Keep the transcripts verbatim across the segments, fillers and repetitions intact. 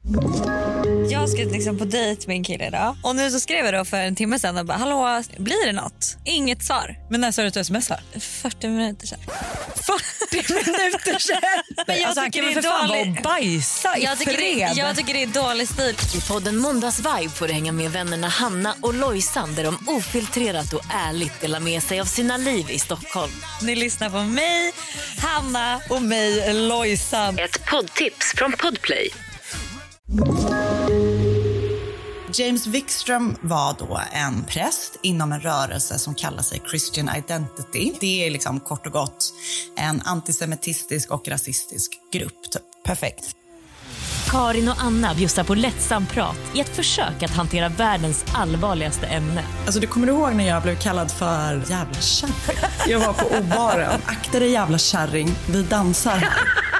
Jag ska liksom på dejt med en kille idag. Och nu så skrev jag då för en timme sedan och bara, hallå, blir det något? Inget svar. Men när sa du att du smsar? fyrtio minuter sedan. fyrtio minuter sedan? Men jag alltså, han kan väl för fan vara och bajsa i jag tycker, fred. det, jag tycker det är dålig stil. I podden Måndagsvibe får du hänga med vännerna Hanna och Lojsan, där de ofiltrerat och ärligt delar med sig av sina liv i Stockholm. Ni lyssnar på mig, Hanna och mig, Lojsan. Ett poddtips från Podplay. James Wikström var då en präst inom en rörelse som kallar sig Christian Identity. Det är liksom kort och gott en antisemitistisk och rasistisk grupp. Typ. Perfekt. Karin och Anna bjussar på lättsam prat i ett försök att hantera världens allvarligaste ämne. Alltså, du kommer du ihåg när jag blev kallad för jävla kärring? Jag var på O-baren. Akta dig jävla kärring, vi dansar.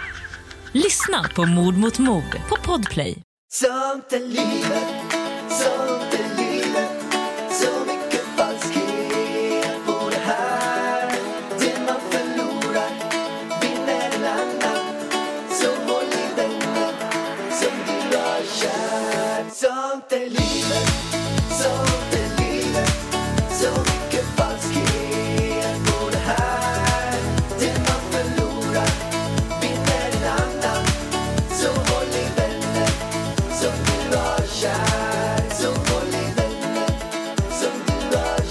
Lyssna på Mord mot mord på Podplay. Sånt är livet, sånt är livet. Så mycket falskhet på det här. Det man förlorar vinner en annan. Så håll i vänner som du har kär. Sånt är livet, sånt är livet. Så mycket falskhet på det här. Det man förlorar vinner en annan. Så håll i vänner som du har kär. Så håll i vänner som du har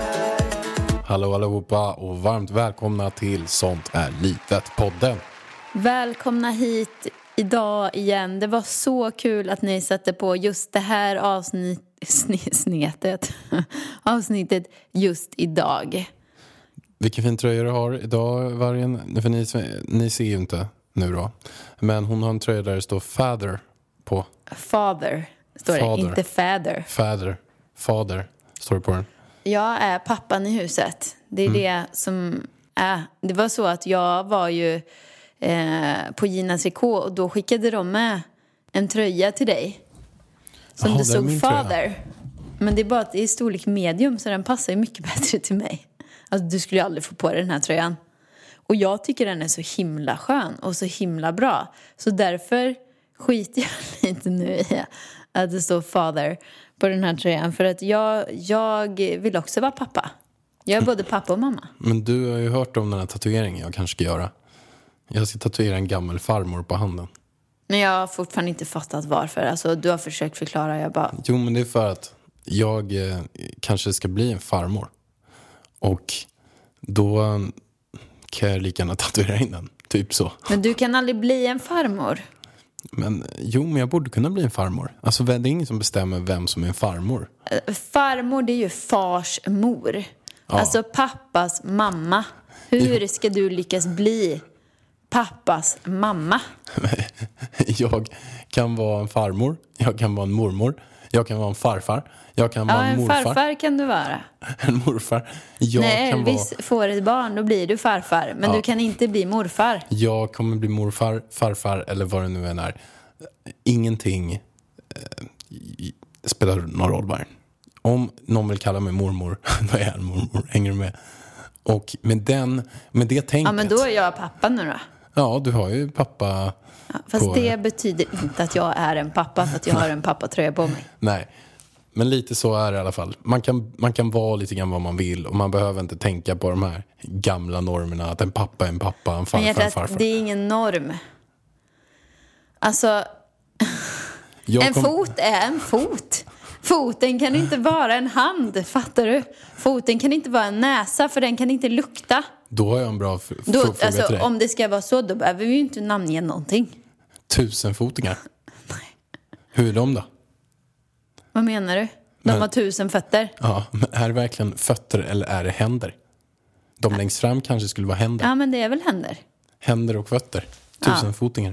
kär. Hallå allihopa och varmt välkomna till Sånt är livet-podden. Välkomna hit idag igen. Det var så kul att ni satte på just det här avsnitt, sn- snetet. avsnittet just idag. Vilken fin tröja du har idag, Vargen. För ni, ni ser ju inte nu då. Men hon har en tröja där det står Father på. Father står det, Father. inte Father. Father. Father står det på den. Jag är pappan i huset. Det är Mm. det som är. Det var så att jag var ju eh, på Gina C K och då skickade de med en tröja till dig. Som Jaha, det det är stod min tröja. Father. Men det är bara att det är storlek medium så den passar ju mycket bättre till mig. Alltså du skulle ju aldrig få på dig den här tröjan. Och jag tycker den är så himla skön och så himla bra. Så därför skiter jag lite nu i att det står Father på den här tröjan. För att jag, jag vill också vara pappa. Jag är både pappa och mamma. Men du har ju hört om den här tatueringen jag kanske ska göra. Jag ska tatuera en gammal farmor på handen. Men jag har fortfarande inte fattat varför. Alltså du har försökt förklara, jag bara... Jo, men det är för att jag eh, kanske ska bli en farmor. Och då eh, kan jag lika gärna tatuera in den. Typ så. Men du kan aldrig bli en farmor. Men jo, men jag borde kunna bli en farmor. Alltså det är ingen som bestämmer vem som är en farmor. Farmor, det är ju fars mor. Ja. Alltså pappas mamma. Hur ska du lyckas bli pappas mamma? Jag kan vara en farmor. Jag kan vara en mormor. Jag kan vara en farfar. Jag kan vara Ja, en en morfar. farfar kan du vara. En morfar. Jag Nej, kan vara... visst får ett barn, då blir du farfar. Men Ja. du kan inte bli morfar. Jag kommer bli morfar, farfar eller vad det nu än är. Ingenting eh, spelar någon roll bara. Om någon vill kalla mig mormor, då är jag en mormor. Hänger du med? Och med, den, med det tänket... Ja, men då är jag pappa nu då. Ja, du har ju pappa... Ja, fast på... det betyder inte att jag är en pappa för att jag har en pappatröja på mig. Nej, men lite så är det i alla fall. Man kan, man kan vara lite grann vad man vill. Och man behöver inte tänka på de här gamla normerna. Att en pappa är en pappa, en farfar Men är en hjärtat, farfar. det är ingen norm. Alltså, Jag en kom... fot är en fot. Foten kan inte vara en hand, fattar du? Foten kan inte vara en näsa, för den kan inte lukta. Då har jag en bra f- f- Då, fråga till alltså, dig. om det ska vara så, då behöver vi ju inte namnge någonting. Tusenfotingar. Hur är de då? Vad menar du? De Men- har tusen fötter. Ja, men är det verkligen fötter eller är det händer? De längst fram kanske skulle vara händer. Ja, men det är väl händer. Händer och fötter. Tusenfotingar.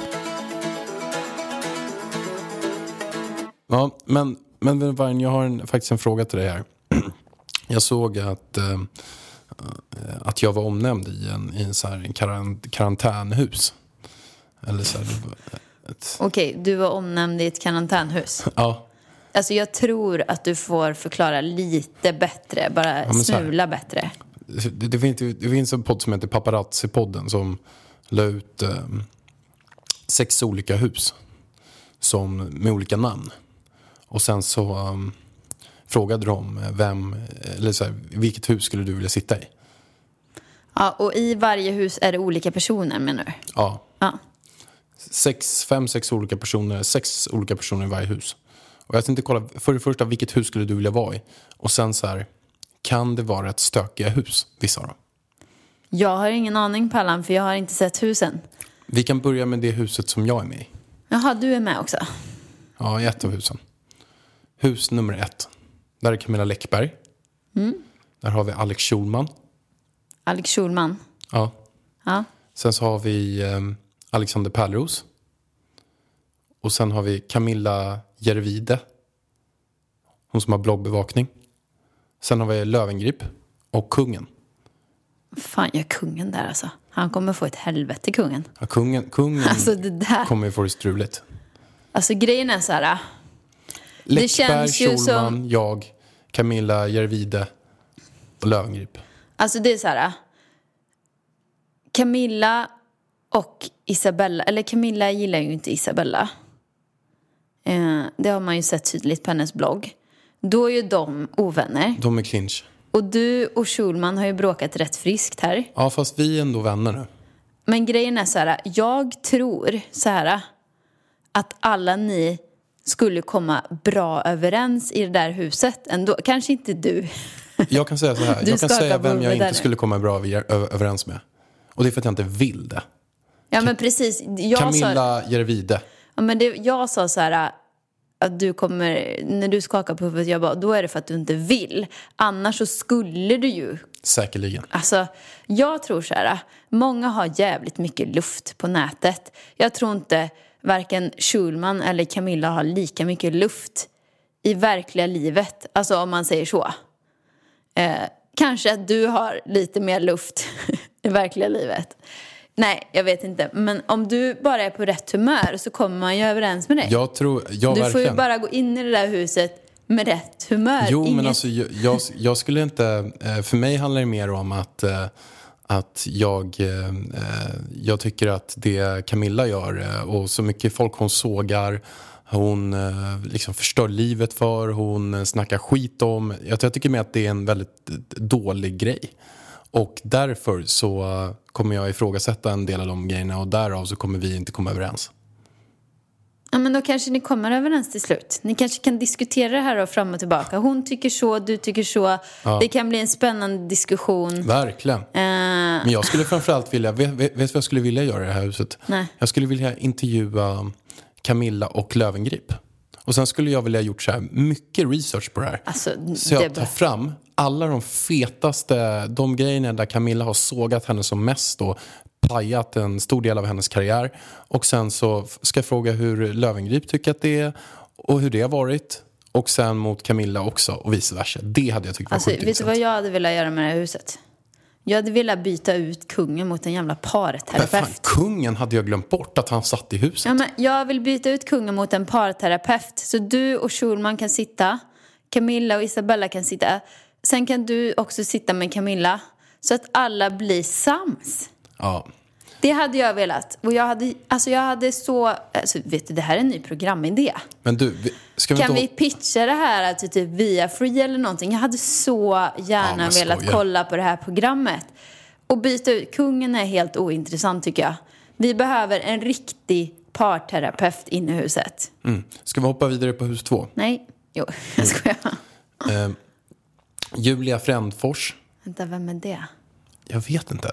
Ja, men, men Vargen, jag har en, faktiskt en fråga till dig här. Jag såg att, eh, att jag var omnämnd i en, i en, så här, en karant- karantänhus. Eller så här, det var ett... Okej, du var omnämnd i ett karantänhus. Ja. Alltså jag tror att du får förklara lite bättre. Bara Ja, men så här. smula bättre. Det, det, finns, det finns en podd som heter Paparazzi-podden som la ut eh, sex olika hus som, med olika namn. Och sen så um, frågade de vem, eller så här, vilket hus skulle du vilja sitta i? Ja, och i varje hus är det olika personer, menar du? Ja. Ja. Sex, fem, sex olika personer, sex olika personer i varje hus. Och jag tänkte kolla, för det första, vilket hus skulle du vilja vara i? Och sen så här, kan det vara ett stökiga hus, vissa då? Jag har ingen aning, Pallan, för jag har inte sett husen. Vi kan börja med det huset som jag är med i. Jaha, du är med också? Ja, i ett av husen. Hus nummer ett. Där är Camilla Läckberg. Mm. Där har vi Alex Schulman. Alex Schulman. Ja. Ja. Sen så har vi eh, Alexander Pärleros. Och sen har vi Camilla Järvide. Hon som har bloggbevakning. Sen har vi Lövengrip och kungen. Fan, jag är kungen där alltså. Han kommer få ett helvete, kungen. Ja, kungen kungen Alltså, det där. kommer ju få det struligt. Alltså grejen är så här. Läckberg, Det känns ju Schulman, som... jag, Camilla Järvide och Lövengrip. Alltså det är så här. Camilla och Isabella. Eller Camilla gillar ju inte Isabella. Eh, det har man ju sett tydligt på hennes blogg. Då är ju de ovänner. De är clinch. Och du och Schulman har ju bråkat rätt friskt här. Ja, fast vi är ändå vänner nu. Men grejen är så här. Jag tror så här. Att alla ni skulle komma bra överens i det där huset ändå. Kanske inte du. Jag kan säga så här. Du Jag kan skakar säga på vem jag huvudet inte där. skulle komma bra över, ö- överens med. Och det är för att jag inte vill det. Ja, men precis. Jag Camilla sa, Järvide. ja, men det, jag sa så här. Att du kommer, när du skakar på huvudet, jag bara, då är det för att du inte vill. Annars så skulle du ju. Säkerligen. Alltså, jag tror så här. Många har jävligt mycket luft på nätet. Jag tror inte varken Schulman eller Camilla har lika mycket luft i verkliga livet. Alltså om man säger så. Eh, kanske att du har lite mer luft i verkliga livet. Nej, jag vet inte. Men om du bara är på rätt humör så kommer man ju överens med dig. Jag tror, ja, du verkligen. får ju bara gå in i det där huset med rätt humör. Jo, Inget... men alltså jag, jag, jag skulle inte... För mig handlar det mer om att, att jag, jag tycker att det Camilla gör och så mycket folk hon sågar, hon liksom förstör livet för, hon snackar skit om. Jag, jag tycker mer att det är en väldigt dålig grej. Och därför så kommer jag ifrågasätta en del av de grejerna och därav så kommer vi inte komma överens. Ja, men då kanske ni kommer överens till slut. Ni kanske kan diskutera det här och fram och tillbaka. Hon tycker så, du tycker så. Ja. Det kan bli en spännande diskussion. Verkligen. Uh... Men jag skulle framförallt vilja, vet, vet du vad jag skulle vilja göra i det här huset? Nej. Jag skulle vilja intervjua Camilla och Lövengrip. Och sen skulle jag vilja gjort så här mycket research på det här. Alltså, så jag det tar fram alla de fetaste, de grejerna där Camilla har sågat henne som mest och pajat en stor del av hennes karriär. Och sen så ska jag fråga hur Lövengrip tycker att det är och hur det har varit. Och sen mot Camilla också och vice versa. Det hade jag tyckt var alltså, sjukt vet intressant. du vad jag hade velat göra med det här huset? Jag hade velat byta ut kungen mot en jävla parterapeut. Men fan, kungen hade jag glömt bort att han satt i huset. Ja, men jag vill byta ut kungen mot en parterapeut. Så du och Schulman kan sitta. Camilla och Isabella kan sitta. Sen kan du också sitta med Camilla. Så att alla blir sams. Ja. Det hade jag velat. Och jag hade, alltså jag hade så... Alltså, vet du, det här är en ny programidé. Men du, ska vi kan inte... vi pitcha det här till typ via Free eller någonting? Jag hade så gärna ja, velat skojar. kolla på det här programmet. Och byta ut. Kungen är helt ointressant tycker jag. Vi behöver en riktig parterapeut inne i huset. Mm. Ska vi hoppa vidare på hus två? Nej, jo, jag skojar. Eh, Julia Frändfors. Vänta, vem är det? Jag vet inte.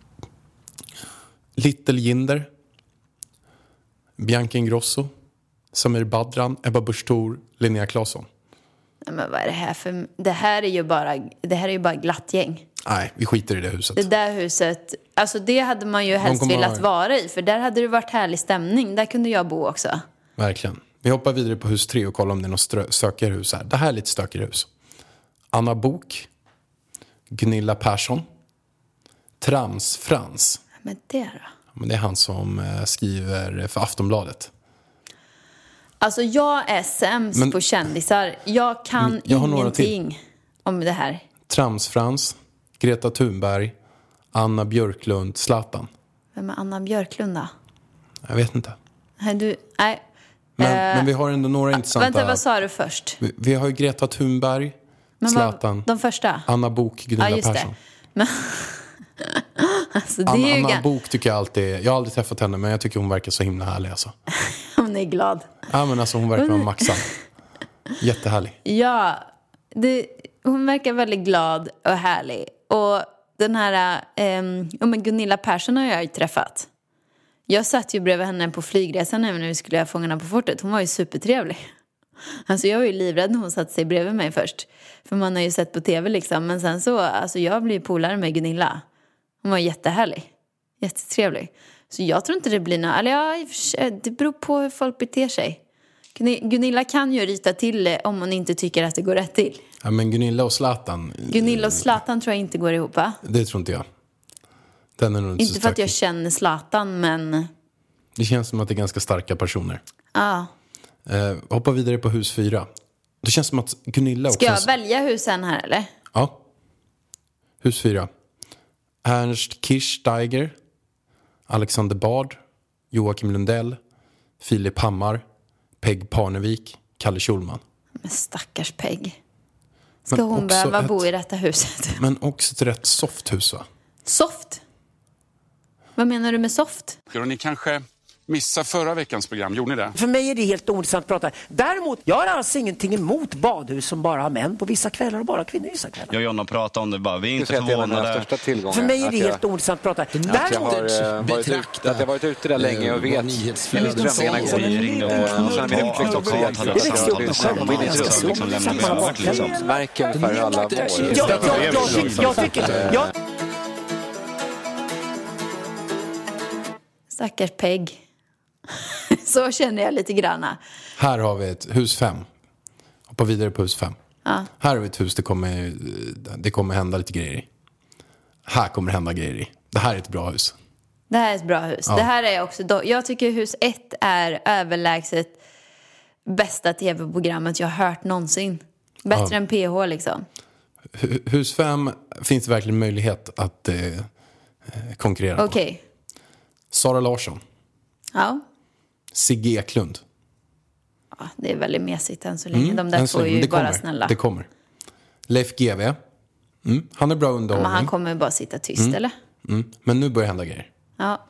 Little Jinder. Bianca Ingrosso. Samir Badran. Ebba Busch Thor. Linnea Claesson. Nej, men vad är det här för... Det här är ju bara, det här är ju bara glatt gäng. Nej, vi skiter i det huset. Det där huset... Alltså det hade man ju helst velat ha... vara i. För där hade det varit härlig stämning. Där kunde jag bo också. Verkligen. Vi hoppar vidare på hus tre och kollar om det är något strö- stökigare hus här. Det här är lite stökigare hus. Anna Bok. Gunilla Persson. Trams Frans. Men det då? Men det är han som eh, skriver för Aftonbladet. Alltså jag är sämst Men, på kändisar. Jag kan jag har ingenting om det här. Trams Frans. Greta Thunberg. Anna Björklund. Zlatan. Vem är Anna Björklund då? Jag vet inte. Nej, du, nej. Men, men vi har ändå några intressanta... Vänta, vad sa du först? Vi, vi har ju Greta Thunberg, Men Zlatan, vad, de första? Anna Bok, Gunilla Ja, just det. Persson. Men, alltså, det Anna, är ju Anna gan- Bok tycker jag alltid... Jag har aldrig träffat henne, men jag tycker hon verkar så himla härlig. Alltså. Hon är glad. Ja, men alltså hon verkar vara maxad. Jättehärlig. Ja, det, hon verkar väldigt glad och härlig. Och den här um, oh, men Gunilla Persson har jag ju träffat. Jag satt ju bredvid henne på flygresan när vi skulle ha Fångarna på fortet. Hon var ju supertrevlig. Alltså jag var ju livrädd när hon satt sig bredvid mig först. För man har ju sett på tv liksom. Men sen så, alltså jag blev polare med Gunilla. Hon var jättehärlig. Jättetrevlig. Så jag tror inte det blir något, eller ja, det beror på hur folk beter sig. Gunilla kan ju rita till det om hon inte tycker att det går rätt till. Ja, men Gunilla och Zlatan... Gunilla och Zlatan tror jag inte går ihop, va? Det tror inte jag. Den är nog inte Inte så för att jag stark. känner Zlatan, men... Det känns som att det är ganska starka personer. Ja. Eh, hoppa vidare på hus fyra. Det känns som att Gunilla också... Ska jag välja husen här, eller? Ja. Hus fyra. Ernst Kirchsteiger, Alexander Bard, Joakim Lundell, Filip Hammar, Peg Parnevik, Kalle Schulman. Men stackars Peg. Ska Men hon också behöva ett- bo i detta huset? Men också ett rätt soft hus, va? Soft? Vad menar du med soft? Och ni kanske missade förra veckans program, gjorde ni det? För mig är det helt ointressant att prata. Däremot, jag har alltså ingenting emot badhus som bara har män på vissa kvällar och bara kvinnor vissa kvällar. Jag och Jonna pratar om det bara, vi är inte förvånade. För mig är det helt ointressant att prata. Att jag har eh, varit, ut, att jag har varit ute där länge och vet hur strömningarna går. Vi ringde och Och sen min uppväxt också advokat hade hjälpt sagt till att att de komma in i ska en liksom lämna över liksom. Märker ungefär hur alla Jag, mår. jag, jag, tycker- jag tycker... Jag, Stackars Peg. Så känner jag lite granna. Här har vi ett hus fem. Hoppa vidare på hus fem. Ja. Här har vi ett hus det kommer, det kommer hända lite grejer i. Här kommer hända grejer i. Det här är ett bra hus. Det här är ett bra hus. Ja. Det här är också... Då, jag tycker hus ett är överlägset bästa tv-programmet jag har hört någonsin. Bättre Ja. än P H liksom. Hu- Hus fem finns det verkligen möjlighet att eh, konkurrera på. Okej. Sara Larsson, Ja. Sigge Eklund. Ja, det är väldigt mesigt än så länge. Mm, De där än så två är länge. ju Det bara kommer. snälla. Det kommer. Leif G W. Mm, han är bra Ja, underhållning. men han kommer bara sitta tyst, Mm. eller? Mm, men nu börjar hända grejer. Ja.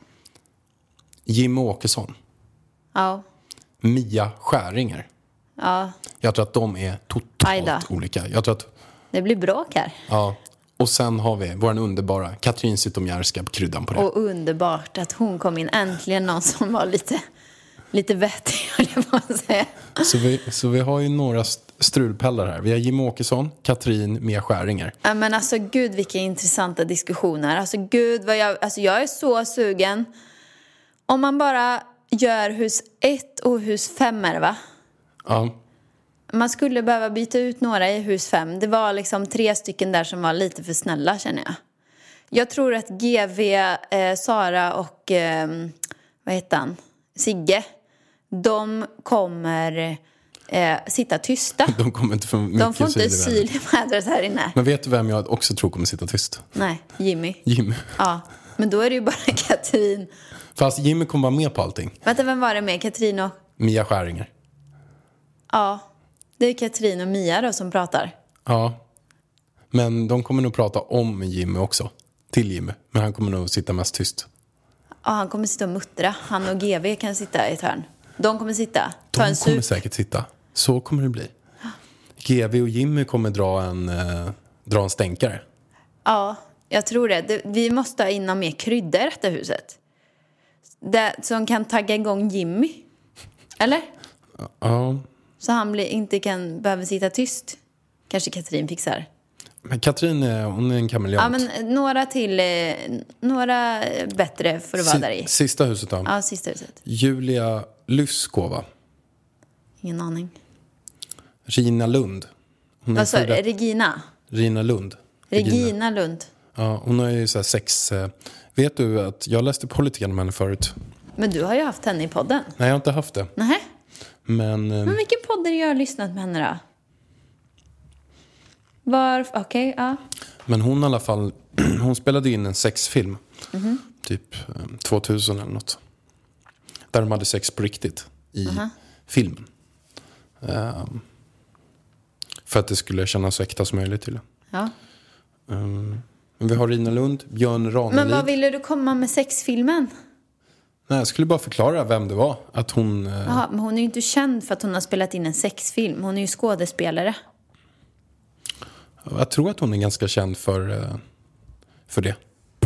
Jim Åkesson. Ja. Mia Skäringer. Ja. Jag tror att de är Aj totalt då. olika. Jag tror att, Det blir bråk här. ja. Och sen har vi vår underbara Katrin Zytomierska på kryddan på det. Och underbart att hon kom in. Äntligen någon som var lite, lite vettig, höll jag på att säga. Så vi, så vi har ju några st- strulpellar här. Vi har Jim Åkesson, Katrin, Mia Skäringer. Ja, men alltså gud vilka intressanta diskussioner. Alltså gud vad jag, alltså jag är så sugen. Om man bara gör hus ett och hus fem är det, va? Ja. Man skulle behöva byta ut några i hus fem. Det var liksom tre stycken där som var lite för snälla, känner jag. Jag tror att G V, eh, Sara och eh, vad heter han? Sigge, de kommer eh, sitta tysta. De kommer inte få mycket De får inte syl i världen. syl i vädret här inne. Men vet du vem jag också tror kommer sitta tyst? Nej, Jimmy. Jimmy. Ja, men då är det ju bara Katrin. Fast Jimmy kommer vara med på allting. Vänta, vem var det med? Katrin och... Mia Skäringer. Ja, det är Katrin och Mia då som pratar. Ja. Men de kommer nog prata om Jimmy också. Till Jimmy. Men han kommer nog sitta mest tyst. Ja, han kommer sitta och muttra. Han och G V kan sitta i ett hörn. De kommer sitta, ta De en kommer sup. säkert sitta. Så kommer det bli. G V och Jimmy kommer dra en, eh, dra en stänkare. Ja, jag tror det. det. Vi måste ha in någon mer krydda i detta huset. Det, som kan tagga igång Jimmy. Eller? Ja. Så han blir, inte kan, behöver sitta tyst. Kanske Katrin fixar. Men Katrin är, hon är en kameleont. Ja, men några till, eh, några bättre för att vara där i. Si- Sista huset då. Ja, sista huset. Julia Lyskova. Ingen aning. Rina Lund. Hon är Vad sa du? före- Regina? Rina Lund. Regina Lund. Ja, hon har ju så här sex... Eh, vet du att jag läste Politiken med henne förut? Men du har ju haft henne i podden. Nej, jag har inte haft det. Nähä? Men... Eh, Men vilken podd är det jag har lyssnat med henne då? Var... Okej, ja. men hon i alla fall... hon spelade in en sexfilm. Mhm. Typ eh, tvåtusen eller något. Där de hade sex på riktigt. I Aha. filmen. Um, för att det skulle kännas så äkta som möjligt till. Ja. Um, vi har Rina Lund, Björn Ranelid. Men vad ville du komma med sexfilmen? Nej, jag skulle bara förklara vem det var. Att hon... Uh... Jaha, men hon är ju inte känd för att hon har spelat in en sexfilm. Hon är ju skådespelare. Jag tror att hon är ganska känd för, uh, för det.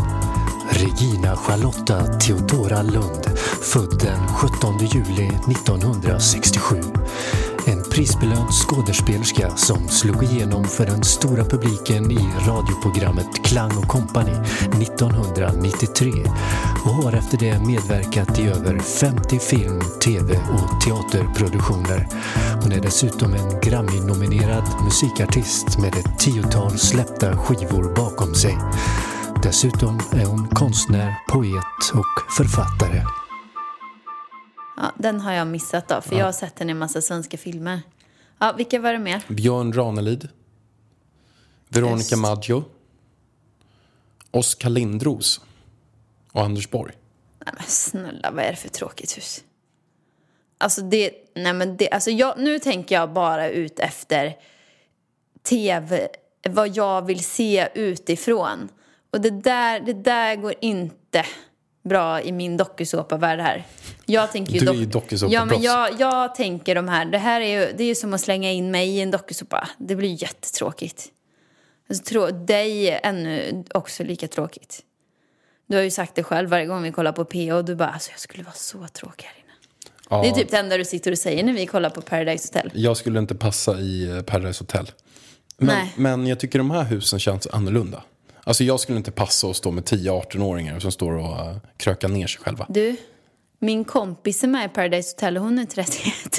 Regina Charlotta Theodora Lund, född den sjuttonde juli nittonhundrasextiosju. En prisbelönt skådespelerska som slog igenom för den stora publiken i radioprogrammet Klang och Company nittonhundranittiotre och har efter det medverkat i över femtio film-, tv- och teaterproduktioner. Hon är dessutom en Grammy-nominerad musikartist med ett tiotal släppta skivor bakom sig. Dessutom är hon konstnär, poet och författare. Ja, den har jag missat då, för ja. jag har sett den i en massa svenska filmer. Ja, vilka var det mer? Björn Ranelid, Veronica Just. Maggio, Oskar Lindros och Anders Borg. Nej men snälla, vad är det för tråkigt hus? Alltså det, nej men det, alltså jag, nu tänker jag bara ut efter tv, vad jag vill se utifrån. Och det där, det där går inte bra i min dokusåpa-värld här. Jag tänker ju du är dock- ju dokusåpa. Ja, men jag, jag tänker de här. Det här är ju, det är ju som att slänga in mig i en dokusåpa. Det blir jättetråkigt. Alltså, trå- dig är ännu också lika tråkigt. Du har ju sagt det själv varje gång vi kollar på P O. Och du bara, alltså jag skulle vara så tråkig här inne. Ja. Det är typ det enda du sitter och säger när vi kollar på Paradise Hotel. Jag skulle inte passa i Paradise Hotel. Men, men jag tycker de här husen känns annorlunda. Alltså jag skulle inte passa att stå med tio arton-åringar som står och uh, krökar ner sig själva. Du, min kompis är med i Paradise Hotel och hon är trettioett.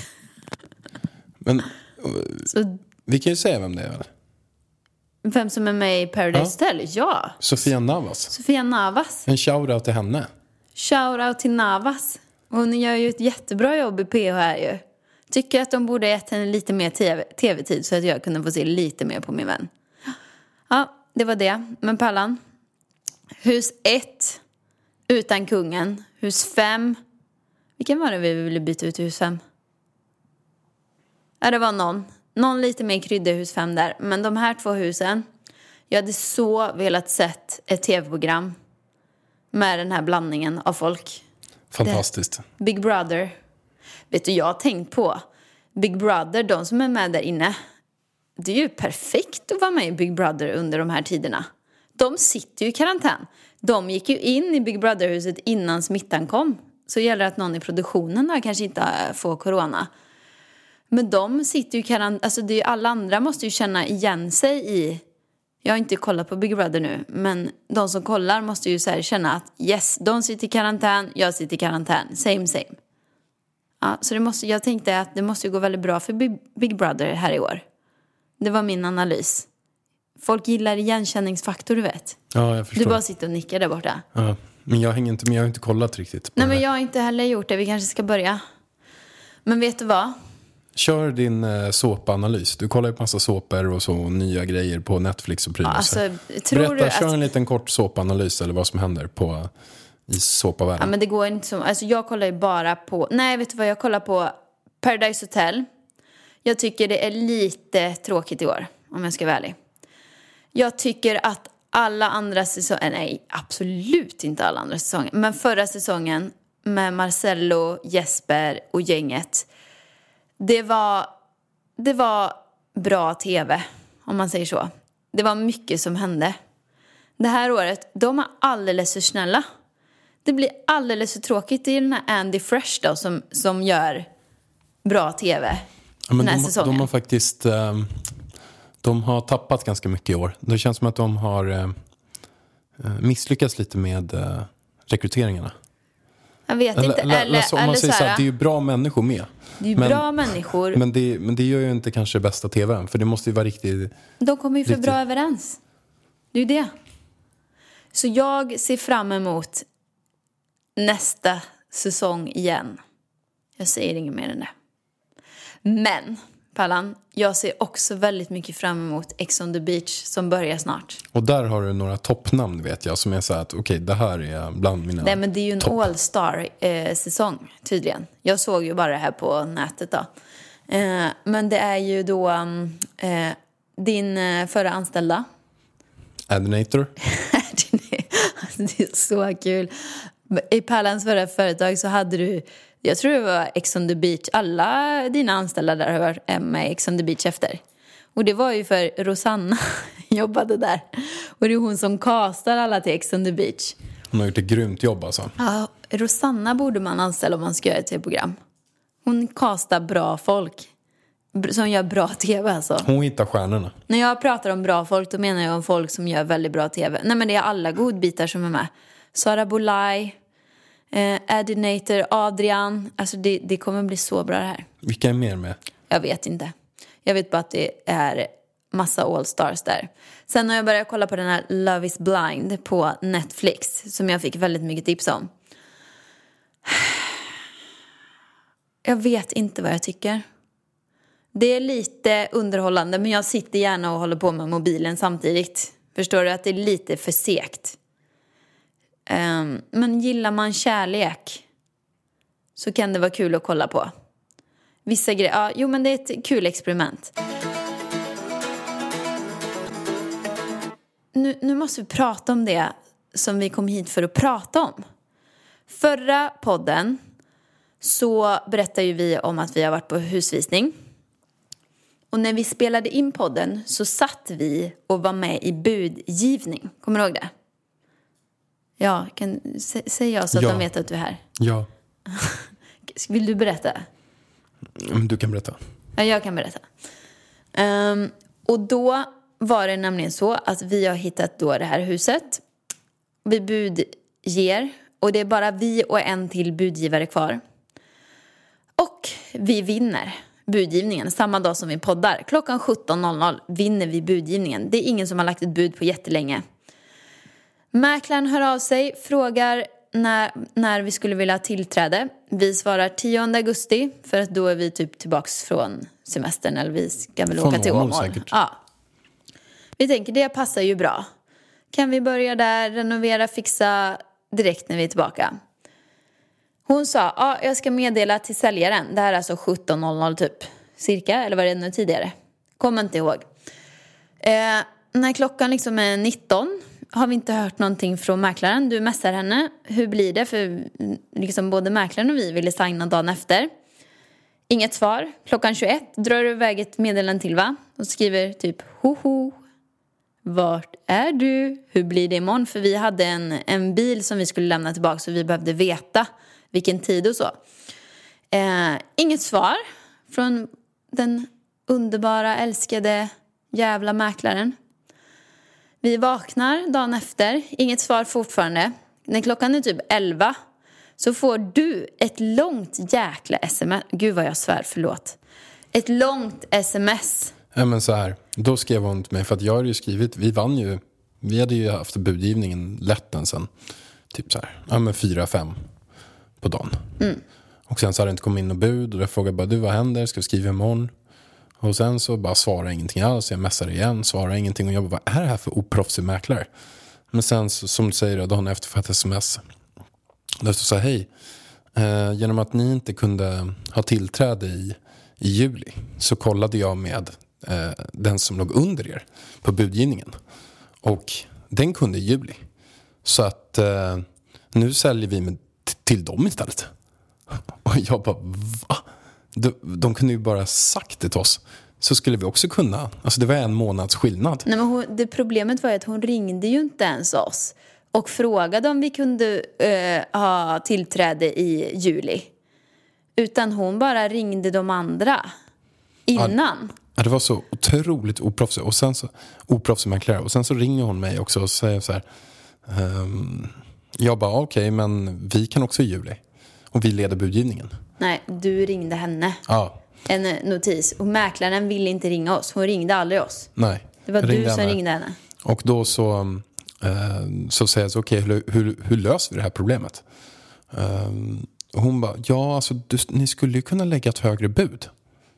Men uh, Så... vi kan ju säga vem det är, eller? Vem som är med i Paradise ja. Hotel? Ja. Sofia Navas. Sofia Navas. En shoutout till henne. Shoutout till Navas. Hon gör ju ett jättebra jobb i P H här ju. Tycker att de borde gett henne lite mer tv- tv-tid så att jag kunde få se lite mer på min vän. Ja. Det var det. Men Pallan. Hus ett. Utan kungen. Hus fem. Vilken var det vi ville byta ut i hus fem? Ja, det var någon. Någon lite mer krydda hus fem där. Men de här två husen. Jag hade så velat sett ett tv-program. Med den här blandningen av folk. Fantastiskt. Det, Big Brother. Vet du, jag har tänkt på. Big Brother, de som är med där inne. Det är ju perfekt att vara med i Big Brother under de här tiderna. De sitter ju i karantän. De gick ju in i Big Brother-huset innan smittan kom. Så gäller det att någon i produktionen där kanske inte får corona. Men de sitter ju i karantän. Alltså det är ju, alla andra måste ju känna igen sig i... Jag har inte kollat på Big Brother nu. Men de som kollar måste ju så här känna att yes, de sitter i karantän, jag sitter i karantän. Same, same. Ja, så det måste, jag tänkte att det måste ju gå väldigt bra för Big, Big Brother här i år. Det var min analys. Folk gillar igenkänningsfaktor, du vet. Ja, jag förstår. Du bara sitter och nickar där borta. Ja, men jag hänger inte, men jag har inte kollat riktigt. Nej, men jag har inte heller gjort det. Vi kanske ska börja. Men vet du vad? Kör din eh, såpanalys. Du kollar ju på massa såpor och så och nya grejer på Netflix och prylar. Ja, alltså, tror Berätta, du kör att... en liten kort såpanalys eller vad som händer på i såpavärlden. Ja, men det går inte så. Alltså jag kollar ju bara på... Nej, vet du vad? Jag kollar på Paradise Hotel. Jag tycker det är lite tråkigt i år, om jag ska vara ärlig. Jag tycker att alla andra säsonger... Nej, absolut inte alla andra säsonger. Men förra säsongen med Marcello, Jesper och gänget. Det var, det var bra tv, om man säger så. Det var mycket som hände. Det här året, de är alldeles för snälla. Det blir alldeles för tråkigt. Det är den här Andy Fresh då, som, som gör bra tv. Ja, men den här de, säsongen. de har faktiskt de har tappat ganska mycket i år. Det känns som att de har misslyckats lite med rekryteringarna. Jag vet inte. Eller, eller, alltså, om man eller säger så så här, här, det är ju bra människor med. Det är ju men, bra människor. Men det, men det gör ju inte kanske bästa tvn. För det måste ju vara riktigt... De kommer ju för riktigt... bra överens. Det är ju det. Så jag ser fram emot nästa säsong igen. Jag säger inget mer än det. Men Pallan, jag ser också väldigt mycket fram emot Ex on the Beach som börjar snart. Och där har du några toppnamn vet jag som är så att okej, okay, det här är bland mina. Nej, men det är ju en topp. all-star eh, säsong tydligen. Jag såg ju bara det här på nätet då. Eh, men det är ju då eh, din eh, förra anställda. Adinator. Det är så kul. I Pallans förra företag så hade du, jag tror det var Ex on the Beach. Alla dina anställda där har varit med Ex on the Beach efter. Och det var ju för Rosanna jobbade där. Och det är hon som castar alla till Ex on the Beach. Hon har gjort ett grymt jobb alltså. Ja, Rosanna borde man anställa om man ska göra ett tv-program. Hon castar bra folk. Som gör bra tv alltså. Hon hittar stjärnorna. När jag pratar om bra folk då menar jag om folk som gör väldigt bra tv. Nej men det är alla godbitar som är med. Sara Bolaj, eh, Adinator, Adrian. Alltså det, det kommer bli så bra det här. Vilka är mer med? Jag vet inte. Jag vet bara att det är massa all-stars där. Sen har jag börjat kolla på den här Love is Blind på Netflix. Som jag fick väldigt mycket tips om. Jag vet inte vad jag tycker. Det är lite underhållande, men jag sitter gärna och håller på med mobilen samtidigt. Förstår du att det är lite för segt? Um, men gillar man kärlek så kan det vara kul att kolla på. Vissa grejer, ja, jo men det är ett kul experiment. Nu, nu måste vi prata om det som vi kom hit för att prata om. Förra podden så berättade ju vi om att vi har varit på husvisning. Och när vi spelade in podden så satt vi och var med i budgivning. Kommer du ihåg det? Ja, kan, sä, säg jag så att ja. de vet att du är här. Ja. Vill du berätta? Du kan berätta. Ja, jag kan berätta. Um, och då var det nämligen så att vi har hittat då det här huset. Vi budger. Och det är bara vi och en till budgivare kvar. Och vi vinner budgivningen samma dag som vi poddar. Klockan sjutton noll noll vinner vi budgivningen. Det är ingen som har lagt ett bud på jättelänge. Mäklaren hör av sig, frågar när, när vi skulle vilja ha tillträde. Vi svarar tionde augusti för att då är vi typ tillbaks från semestern. Eller vi ska väl från åka till Åmål. Åmål. Ja. Vi tänker det passar ju bra. Kan vi börja där, renovera, fixa direkt när vi är tillbaka. Hon sa, ja jag ska meddela till säljaren. Det här är alltså sjutton noll noll typ. Cirka, eller var det ännu tidigare? Kommer inte ihåg. Eh, när klockan liksom är nitton har vi inte hört någonting från mäklaren. Du messar henne. Hur blir det? För liksom både mäklaren och vi ville signa dagen efter. Inget svar. Klockan tjugoett drar du iväg ett meddelande till va? Och skriver typ, hoho. Vart är du? Hur blir det imorgon? För vi hade en, en bil som vi skulle lämna tillbaka så vi behövde veta vilken tid och så. Eh, inget svar från den underbara, älskade jävla mäklaren. Vi vaknar dagen efter. Inget svar fortfarande. När klockan är typ elva så får du ett långt jäkla sms. Gud vad jag svär, förlåt. Ett långt sms. Ja men så här, då skrev hon till mig för att jag hade ju skrivit, vi vann ju, vi hade ju haft budgivningen lätten sen. Typ så här, ja men fyra, fem på dagen. Mm. Och sen så hade det inte kommit in något bud och jag frågade bara, du vad händer? Ska vi skriva imorgon? Och sen så bara svarade ingenting alls. Jag messade igen, svarade ingenting och jag bara, vad är det här för oproffsig mäklare? Men sen så, som du säger, dagen efter för ett sms. Där stod så här, hej. Eh, genom att ni inte kunde ha tillträde i, i juli så kollade jag med eh, den som låg under er på budgivningen. Och den kunde i juli. Så att eh, nu säljer vi med t- till dem istället. Och jag bara, va? De, de kunde ju bara sagt det till oss. Så skulle vi också kunna. Alltså det var en månads skillnad. Nej, men hon, det problemet var ju att hon ringde ju inte ens oss. Och frågade om vi kunde uh, ha tillträde i juli. Utan hon bara ringde de andra. Innan. Ja, det var så otroligt oproffsigt. Och sen så, oproffsig mäklare. Och sen så ringer hon mig också och säger så här. Um, jag bara, okej okay, men vi kan också i juli. Och vi leder budgivningen. Nej, du ringde henne. Ja. En notis. Och mäklaren ville inte ringa oss. Hon ringde aldrig oss. Nej. Det var du ringde som henne. ringde henne. Och då så, eh, så säger jag så, okej, okay, hur, hur, hur löser vi det här problemet? Eh, och hon bara, ja alltså du, ni skulle ju kunna lägga ett högre bud.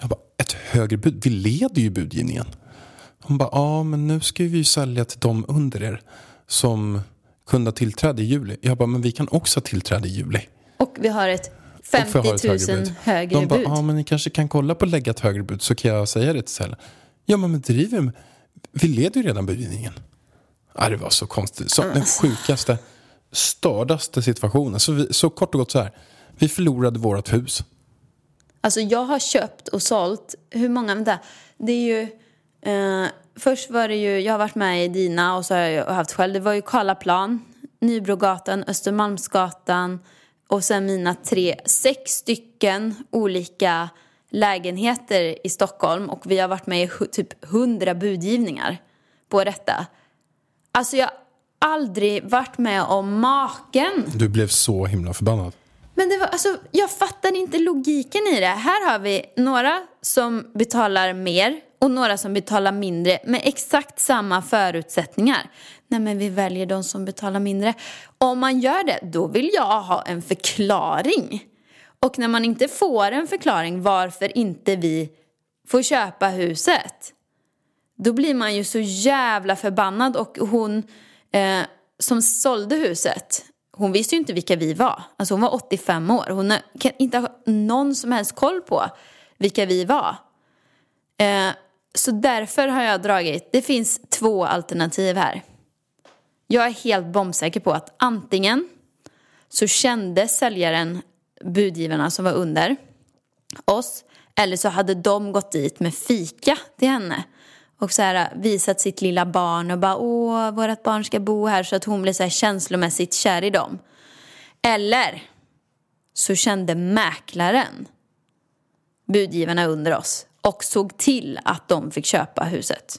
Jag bara, ett högre bud? Vi leder ju budgivningen. Hon bara, ja men nu ska vi ju sälja till de under er som kunde ha tillträde i juli. Jag bara, men vi kan också ha tillträde i juli. Och vi har ett femtio tusen högre bud. De bara, ja men ni kanske kan kolla på att lägga ett högre bud så kan jag säga det till sällan. Ja men driver med. Vi leder ju redan budgivningen. Ja, det var så konstigt. Så, den sjukaste, stördaste situationen. Så, vi, så kort och gott så här. Vi förlorade vårt hus. Alltså jag har köpt och sålt. Hur många? Vänta. Det är ju... Eh, först var det ju... Jag har varit med i Dina och så har jag haft själv. Det var ju Karlaplan, Nybrogatan, Östermalmsgatan. Och sen mina tre, sex stycken olika lägenheter i Stockholm. Och vi har varit med i typ hundra budgivningar på detta. Alltså jag har aldrig varit med om maken. Du blev så himla förbannad. Men det var, alltså, jag fattar inte logiken i det. Här har vi några som betalar mer och några som betalar mindre med exakt samma förutsättningar. Nej, men vi väljer de som betalar mindre. Om man gör det, då vill jag ha en förklaring. Och när man inte får en förklaring varför inte vi får köpa huset, då blir man ju så jävla förbannad. Och hon eh, som sålde huset, hon visste ju inte vilka vi var. Alltså hon var åttiofem år. Hon kan inte ha någon som helst koll på vilka vi var. Eh, så därför har jag dragit, det finns två alternativ här. Jag är helt bombsäker på att antingen så kände säljaren budgivarna som var under oss, eller så hade de gått dit med fika till henne och så här visat sitt lilla barn och bara, åh, vårat barn ska bo här, så att hon blev så här känslomässigt kär i dem. Eller så kände mäklaren budgivarna under oss och såg till att de fick köpa huset.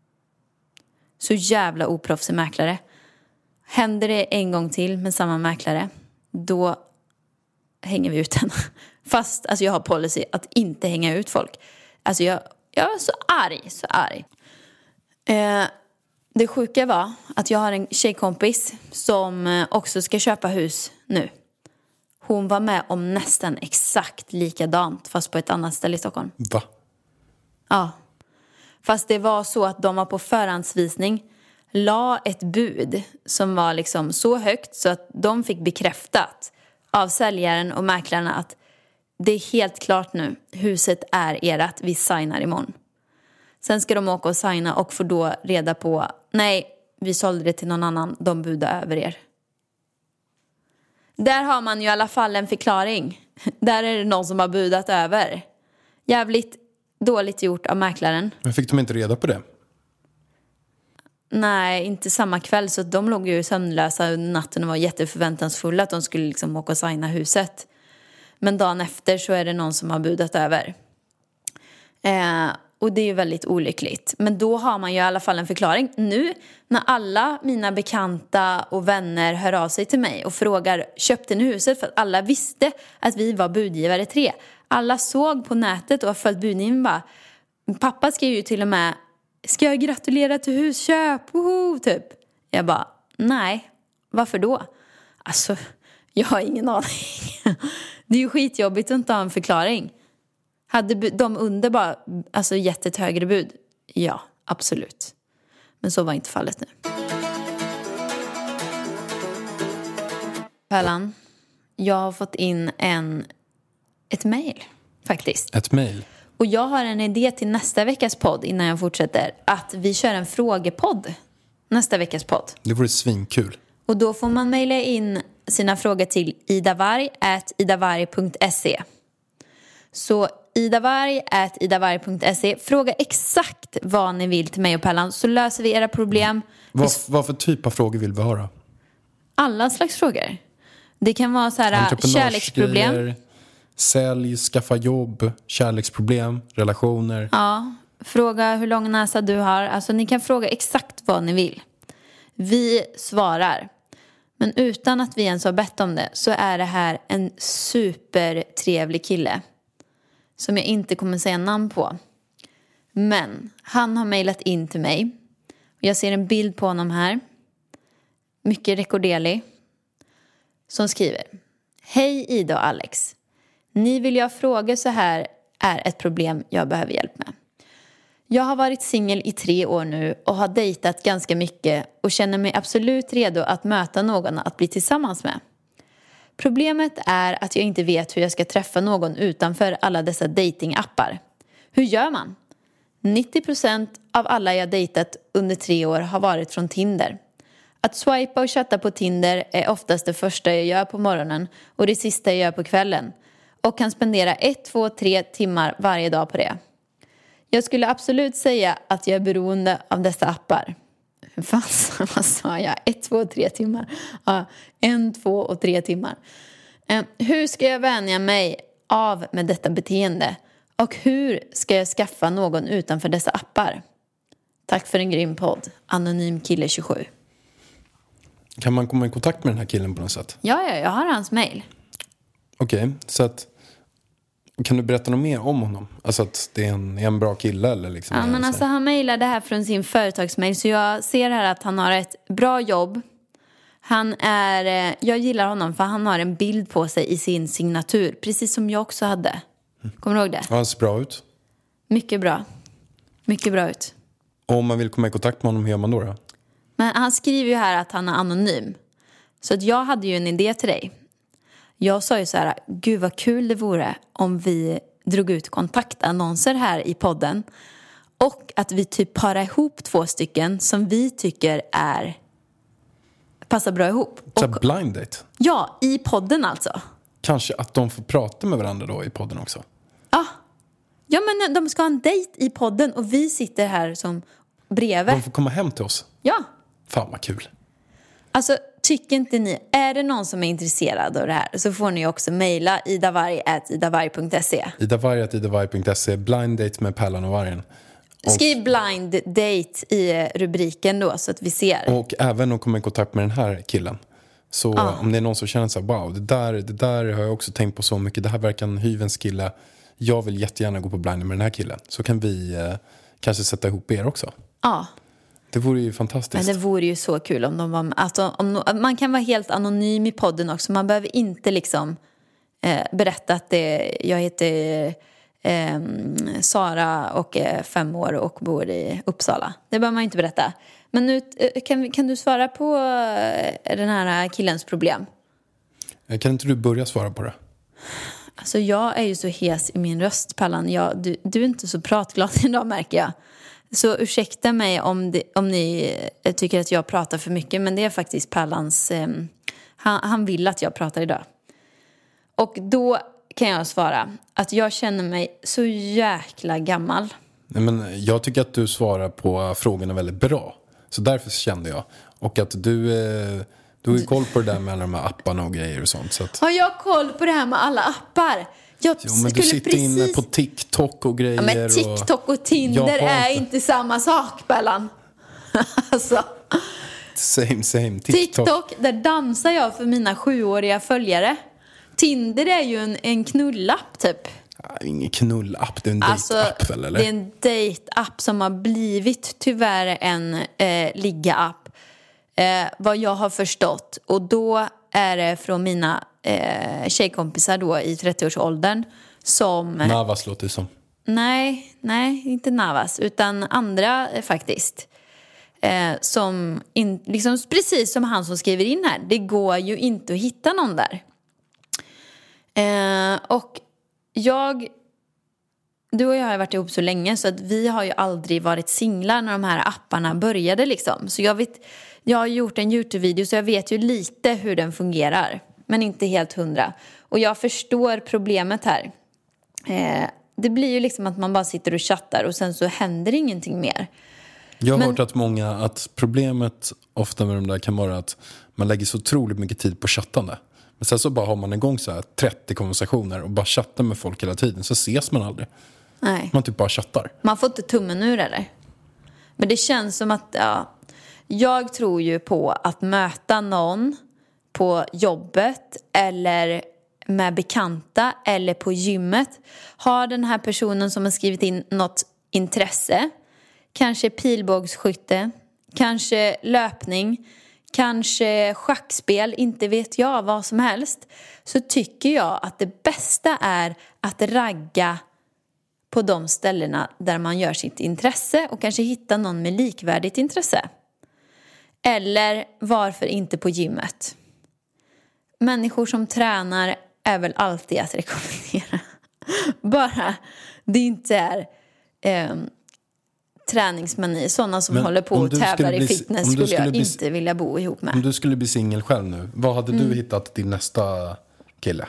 Så jävla oproffsig mäklare. Händer det en gång till med samma mäklare, då hänger vi ut henne. Fast alltså jag har policy att inte hänga ut folk. Alltså jag, jag är så arg, så arg. Eh, det sjuka var att jag har en tjejkompis som också ska köpa hus nu. Hon var med om nästan exakt likadant, fast på ett annat ställe i Stockholm. Va? Ja. Fast det var så att de var på förhandsvisning, la ett bud som var liksom så högt så att de fick bekräftat av säljaren och mäklarna att det är helt klart nu, huset är ert, vi signar imorgon. Sen ska de åka och signa och få då reda på, nej, vi sålde det till någon annan, de budade över er. Där har man ju i alla fall en förklaring. Där är det någon som har budat över. Jävligt dåligt gjort av mäklaren. Men fick de inte reda på det? Nej, inte samma kväll. Så de låg ju sömnlösa under natten och var jätteförväntansfulla att de skulle liksom åka och signa huset. Men dagen efter så är det någon som har budat över. Eh, och det är ju väldigt olyckligt. Men då har man ju i alla fall en förklaring. Nu när alla mina bekanta och vänner hör av sig till mig och frågar, köpte ni huset? För att alla visste att vi var budgivare tre. Alla såg på nätet och har följt budgivningen bara. Pappa skrev ju till och med, ska jag gratulera till husköp? Woho, typ. Jag bara, nej. Varför då? Alltså, jag har ingen aning. Det är ju skitjobbigt att inte ha en förklaring. Hade de under bara alltså, gett ett högre bud? Ja, absolut. Men så var inte fallet nu. Pärlan, jag har fått in en, ett mejl faktiskt. Ett mejl? Och jag har en idé till nästa veckas podd innan jag fortsätter. Att vi kör en frågepodd nästa veckas podd. Det vore svinkul. Och då får man mejla in sina frågor till idavarg at idavarg punkt se. Så idavarg at idavarg punkt se. Fråga exakt vad ni vill till mig och Pellan, så löser vi era problem. Vad, vad för typ av frågor vill vi höra? Alla slags frågor. Det kan vara så här kärleksproblem. Sälj, skaffa jobb, kärleksproblem, relationer. Ja, fråga hur lång näsa du har. Alltså ni kan fråga exakt vad ni vill. Vi svarar. Men utan att vi ens har bett om det så är det här en supertrevlig kille. Som jag inte kommer säga namn på. Men han har mejlat in till mig. Jag ser en bild på honom här. Mycket rekorderlig. Som skriver: Hej Ida och Alex. Ni vill jag fråga så här är ett problem jag behöver hjälp med. Jag har varit singel i tre år nu och har dejtat ganska mycket och känner mig absolut redo att möta någon att bli tillsammans med. Problemet är att jag inte vet hur jag ska träffa någon utanför alla dessa datingappar. Hur gör man? nittio procent av alla jag dejtat under tre år har varit från Tinder. Att swipa och chatta på Tinder är oftast det första jag gör på morgonen och det sista jag gör på kvällen. Och kan spendera ett, två, tre timmar varje dag på det. Jag skulle absolut säga att jag är beroende av dessa appar. Hur fan vad sa jag? Ett, två, tre timmar. Ja, en, två och tre timmar. Eh, hur ska jag vänja mig av med detta beteende? Och hur ska jag skaffa någon utanför dessa appar? Tack för en grym podd. Anonym kille tjugosju. Kan man komma i kontakt med den här killen på något sätt? Ja, ja, jag har hans mejl. Okej, okay, så att... Kan du berätta något mer om honom? Alltså att det är en, är en bra kille eller liksom? Ja, men alltså han mejlar det här från sin företagsmejl. Så jag ser här att han har ett bra jobb. Han är... Jag gillar honom för han har en bild på sig i sin signatur. Precis som jag också hade. Kommer du ihåg det? Ja, han ser bra ut. Mycket bra. Mycket bra ut. Och om man vill komma i kontakt med honom, hur gör man då då? Men han skriver ju här att han är anonym. Så att jag hade ju en idé till dig. Jag sa ju så här, gud vad kul det vore om vi drog ut kontaktannonser här i podden. Och att vi typ parar ihop två stycken som vi tycker är passar bra ihop. Så och, blind date? Ja, i podden alltså. Kanske att de får prata med varandra då i podden också? Ja, ja men de ska ha en dejt i podden och vi sitter här som bredvid. De får komma hem till oss? Ja. Fan vad kul. Alltså, tycker inte ni, är det någon som är intresserad av det här så får ni också mejla idavarg at idavarg punkt se. idavarg at idavarg punkt se, blind date med Pärlan och Vargen. Och, skriv blind date i rubriken då så att vi ser. Och även att komma i kontakt med den här killen. Så ah. om det är någon som känner så här, wow, det där, det där har jag också tänkt på så mycket. Det här verkar en hyvens kille. Jag vill jättegärna gå på blind med den här killen. Så kan vi eh, kanske sätta ihop er också. Ja. Ah. Det vore ju fantastiskt. Men det vore ju så kul om de var... Alltså, om, man kan vara helt anonym i podden också. Man behöver inte liksom eh, berätta att det, jag heter eh, Sara och är fem år och bor i Uppsala. Det behöver man inte berätta. Men nu, kan, kan du svara på den här killens problem? Kan inte du börja svara på det? Alltså jag är ju så hes i min röst, Pallan. Jag, du, du är inte så pratglad idag, märker jag. Så ursäkta mig om, det, om ni tycker att jag pratar för mycket. Men det är faktiskt Pallans... Eh, han, han vill att jag pratar idag. Och då kan jag svara att jag känner mig så jäkla gammal. Nej, men jag tycker att du svarar på frågorna väldigt bra. Så därför kände jag. Och att du... Eh, du har ju koll på det där med alla de här apparna och grejer och sånt. Så att... Har jag koll på det här med alla appar? Jag jo, men du sitter precis... inne på TikTok och grejer. Ja, men TikTok och Tinder är inte... inte samma sak, Bellan. Alltså. Same, same. TikTok. TikTok, där dansar jag för mina sjuåriga följare. Tinder är ju en, en knullapp, typ. Ja, ingen knullapp, det är en alltså, dejtapp, eller? Det är en dejtapp som har blivit tyvärr en eh, ligga-app. Eh, vad jag har förstått. Och då är det från mina eh, tjejkompisar då i trettioårsåldern som... Navas låter det som. Nej, nej, inte Navas. Utan andra eh, faktiskt. Eh, som in, liksom, precis som han som skriver in här. Det går ju inte att hitta någon där. Eh, och jag... Du och jag har varit ihop så länge så att vi har ju aldrig varit singlar när de här apparna började liksom. Så jag vet... Jag har gjort en YouTube-video så jag vet ju lite hur den fungerar. Men inte helt hundra. Och jag förstår problemet här. Eh, det blir ju liksom att man bara sitter och chattar och sen så händer ingenting mer. Jag har Men... hört att många, att problemet ofta med de där kan vara att man lägger så otroligt mycket tid på chattande. Men sen så bara har man igång så här trettio konversationer och bara chattar med folk hela tiden. Så ses man aldrig. Nej. Man typ bara chattar. Man får inte tummen ur eller? Men det känns som att... Ja, jag tror ju på att möta någon på jobbet eller med bekanta eller på gymmet. Har den här personen som har skrivit in något intresse, kanske pilbågsskytte, kanske löpning, kanske schackspel, inte vet jag, vad som helst, så tycker jag att det bästa är att ragga på de ställena där man gör sitt intresse och kanske hitta någon med likvärdigt intresse. Eller varför inte på gymmet? Människor som tränar är väl alltid att rekommendera. Bara det inte är eh, träningsmani. Sådana som Men håller på och tävlar i fitness skulle, skulle jag bli, inte vilja bo ihop med. Om du skulle bli singel själv nu, vad hade mm. du hittat till nästa kille?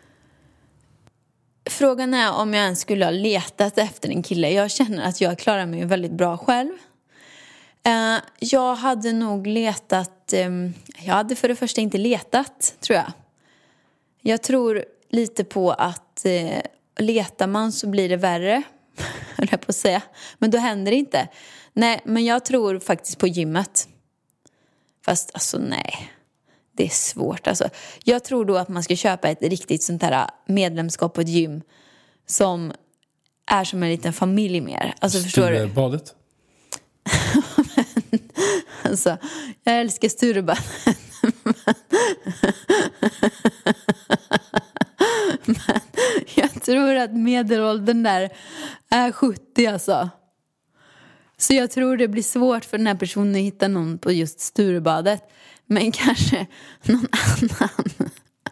Frågan är om jag ens skulle ha letat efter en kille. Jag känner att jag klarar mig väldigt bra själv. Uh, jag hade nog letat... Um, jag hade för det första inte letat, tror jag. Jag tror lite på att uh, letar man så blir det värre. Höll jag på att säga. Men då händer det inte. Nej, men jag tror faktiskt på gymmet. Fast alltså nej... Det är svårt alltså. Jag tror då att man ska köpa ett riktigt sånt här medlemskap på ett gym som är som en liten familj mer. Alltså förstår du? Sturebadet? Alltså, jag älskar Sturebadet. Men jag tror att medelåldern där är sjuttio alltså. Så jag tror det blir svårt för den här personen att hitta någon på just Sturebadet. Men kanske någon annan.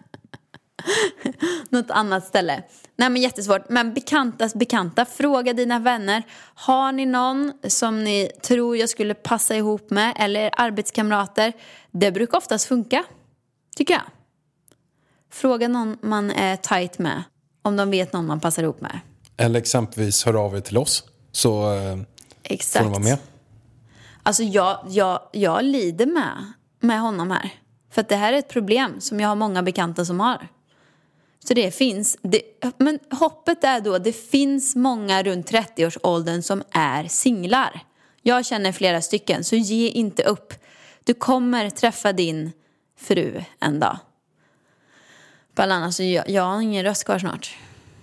Något annat ställe. Nej men jättesvårt. Men bekantas bekanta. Fråga dina vänner. Har ni någon som ni tror jag skulle passa ihop med? Eller arbetskamrater? Det brukar oftast funka. Tycker jag. Fråga någon man är tajt med. Om de vet någon man passar ihop med. Eller exempelvis hör av er till oss. Så eh, Exakt. får de vara med. Alltså jag, jag, jag lider med. med honom här. För att det här är ett problem som jag har många bekanta som har. Så det finns. Det, men hoppet är då, det finns många runt trettio-årsåldern som är singlar. Jag känner flera stycken, så ge inte upp. Du kommer träffa din fru en dag. Pallan, alltså jag, jag har ingen röst kvar snart.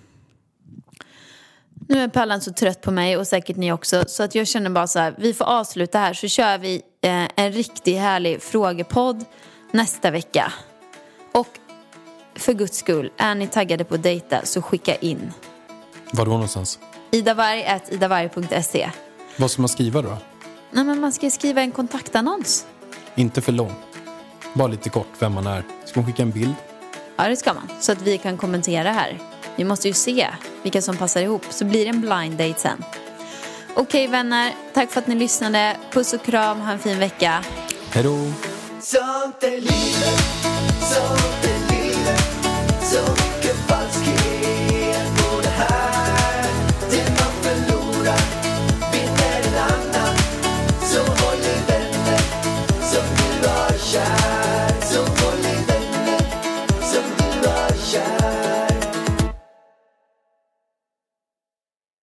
Nu är Pallan så trött på mig och säkert ni också. Så att jag känner bara så här, vi får avsluta här så kör vi eh, en riktigt härlig frågepodd nästa vecka. Och för guds skull, är ni taggade på att dejta så skicka in. Var då någonstans? idavarg at idavarg punkt se. Vad ska man skriva då? Nej, men man ska skriva en kontaktannons. Inte för lång. Bara lite kort vem man är. Ska man skicka en bild? Ja, det ska man. Så att vi kan kommentera här. Vi måste ju se vilka som passar ihop. Så blir det en blind date sen. Okej vänner, tack för att ni lyssnade. Puss och kram, ha en fin vecka. Hej då! Sånt är livet, sånt